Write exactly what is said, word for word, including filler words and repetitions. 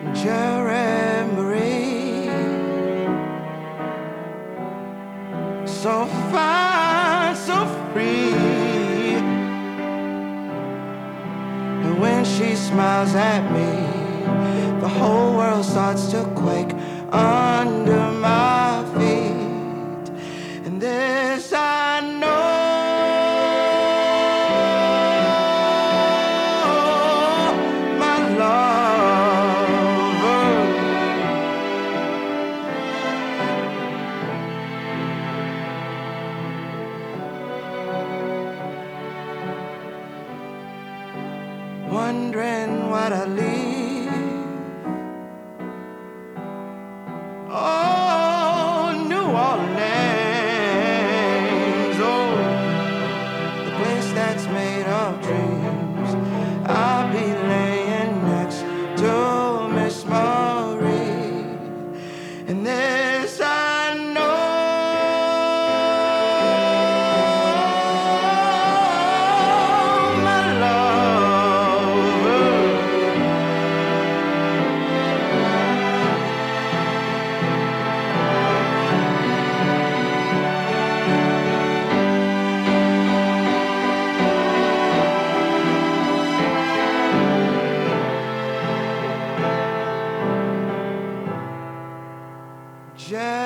Jerry Marie, so fine, so free. And when she smiles at me, the whole world starts to quake under my feet. And this I know, my lover wondering what I leave. Oh, New Orleans, oh, the place that's made of dreams. I'll be laying next to Miss Marie, and this I know, my lover. Just